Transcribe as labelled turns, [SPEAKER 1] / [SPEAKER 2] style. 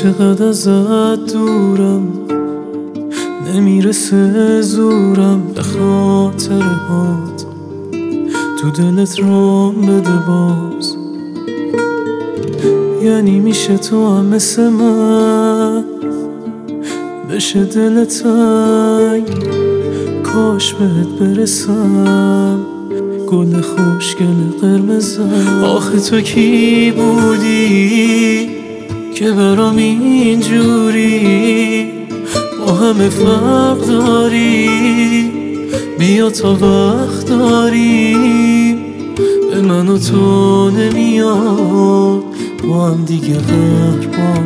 [SPEAKER 1] چقدر ازت دورم، نمیرسه زورم به خاطرهات، تو دلت رام بده باز. یعنی میشه تو هم مثل من بشه دل تنگ، کاش بهت برسم گل خوشگل قرمزم. آخه تو کی بودی که برام اینجوری با همه فرق داری؟ بیا تا وقت داریم، به من و تو نمیاد با هم دیگه قهرمان